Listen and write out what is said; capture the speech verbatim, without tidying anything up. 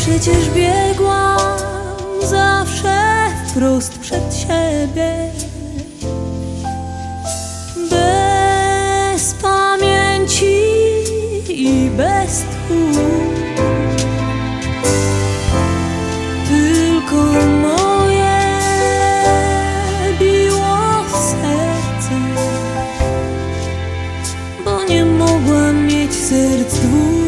Przecież biegłam zawsze wprost przed siebie, bez pamięci i bez tchu. Tylko moje biło serce, bo nie mogłam mieć serc dwóch.